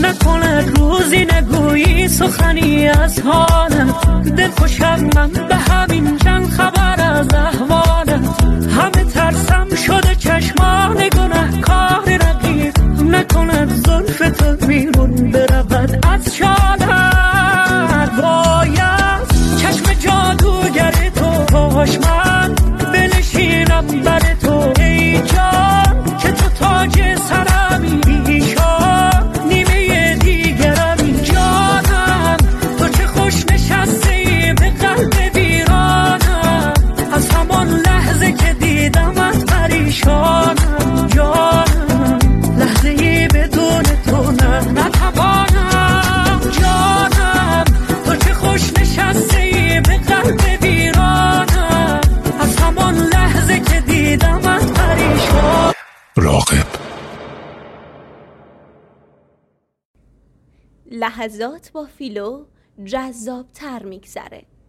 نکند روزی نگویی سخنی از حالت، دل خوشم من به همین چند خبر از احوالت. همه ترسم شده چشمان گناه کار رقیب، نکند زلف تو بیرون برود از شالت. باید چشم جادوگر تو باش من بنشینم بر تو، ای جان که تو تاج سرمی، ایشان نیمه دیگرمی. جانم تو چه خوش نشستی به قلب ویرانم، از همان لحظه که دیدمت پریشانم. جانم لحظه ای بدون تو نتوانم. جانم تو چه خوش نشستی به قلب ویرانم، از همان لحظه که دیدمت پریشان. راغب. لحظات با فیلو جذاب‌تر می‌گذره.